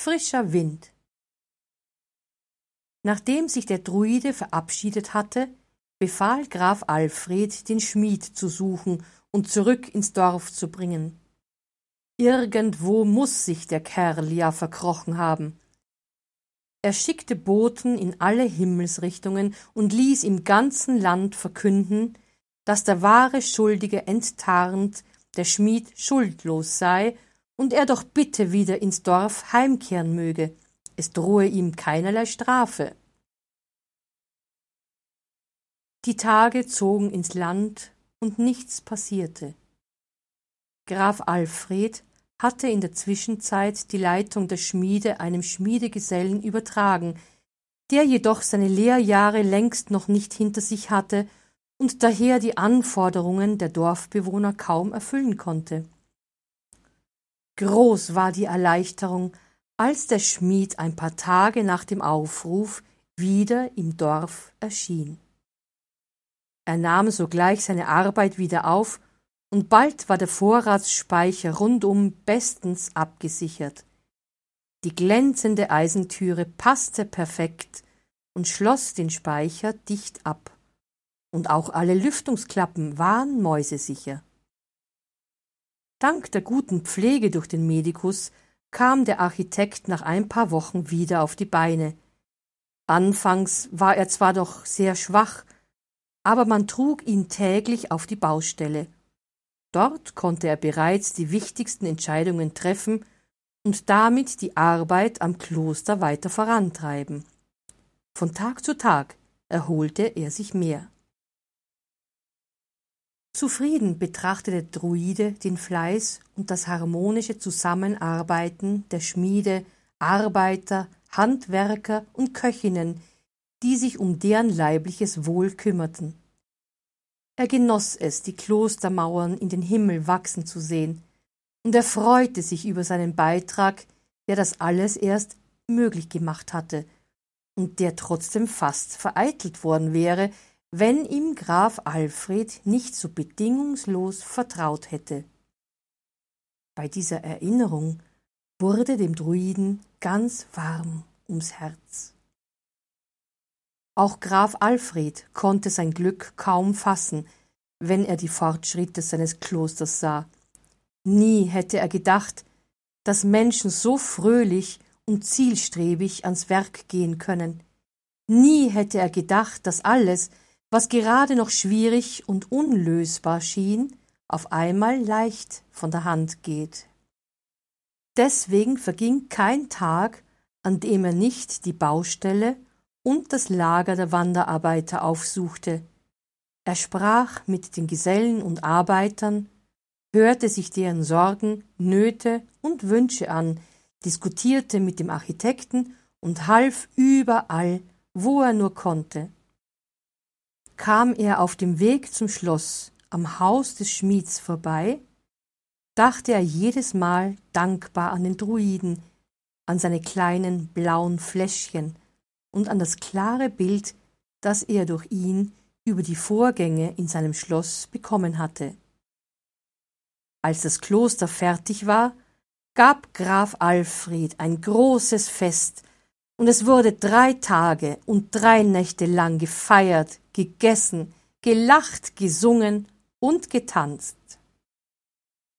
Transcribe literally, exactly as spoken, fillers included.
frischer Wind. Nachdem sich der Druide verabschiedet hatte, befahl Graf Alfred, den Schmied zu suchen und zurück ins Dorf zu bringen. Irgendwo muß sich der Kerl ja verkrochen haben. Er schickte Boten in alle Himmelsrichtungen und ließ im ganzen Land verkünden, dass der wahre Schuldige enttarnt, der Schmied schuldlos sei und er doch bitte wieder ins Dorf heimkehren möge, es drohe ihm keinerlei Strafe. Die Tage zogen ins Land und nichts passierte. Graf Alfred hatte in der Zwischenzeit die Leitung der Schmiede einem Schmiedegesellen übertragen, der jedoch seine Lehrjahre längst noch nicht hinter sich hatte und daher die Anforderungen der Dorfbewohner kaum erfüllen konnte. Groß war die Erleichterung, als der Schmied ein paar Tage nach dem Aufruf wieder im Dorf erschien. Er nahm sogleich seine Arbeit wieder auf, und bald war der Vorratsspeicher rundum bestens abgesichert. Die glänzende Eisentüre passte perfekt und schloss den Speicher dicht ab, und auch alle Lüftungsklappen waren mäusesicher. Dank der guten Pflege durch den Medikus kam der Architekt nach ein paar Wochen wieder auf die Beine. Anfangs war er zwar doch sehr schwach, aber man trug ihn täglich auf die Baustelle. Dort konnte er bereits die wichtigsten Entscheidungen treffen und damit die Arbeit am Kloster weiter vorantreiben. Von Tag zu Tag erholte er sich mehr. Zufrieden betrachtete der Druide den Fleiß und das harmonische Zusammenarbeiten der Schmiede, Arbeiter, Handwerker und Köchinnen, die sich um deren leibliches Wohl kümmerten. Er genoss es, die Klostermauern in den Himmel wachsen zu sehen, und er freute sich über seinen Beitrag, der das alles erst möglich gemacht hatte und der trotzdem fast vereitelt worden wäre, wenn ihm Graf Alfred nicht so bedingungslos vertraut hätte. Bei dieser Erinnerung wurde dem Druiden ganz warm ums Herz. Auch Graf Alfred konnte sein Glück kaum fassen, wenn er die Fortschritte seines Klosters sah. Nie hätte er gedacht, dass Menschen so fröhlich und zielstrebig ans Werk gehen können. Nie hätte er gedacht, dass alles, was gerade noch schwierig und unlösbar schien, auf einmal leicht von der Hand geht. Deswegen verging kein Tag, an dem er nicht die Baustelle und das Lager der Wanderarbeiter aufsuchte. Er sprach mit den Gesellen und Arbeitern, hörte sich deren Sorgen, Nöte und Wünsche an, diskutierte mit dem Architekten und half überall, wo er nur konnte. Kam er auf dem Weg zum Schloss am Haus des Schmieds vorbei, dachte er jedes Mal dankbar an den Druiden, an seine kleinen blauen Fläschchen und an das klare Bild, das er durch ihn über die Vorgänge in seinem Schloss bekommen hatte. Als das Kloster fertig war, gab Graf Alfred ein großes Fest, und es wurde drei Tage und drei Nächte lang gefeiert, gegessen, gelacht, gesungen und getanzt.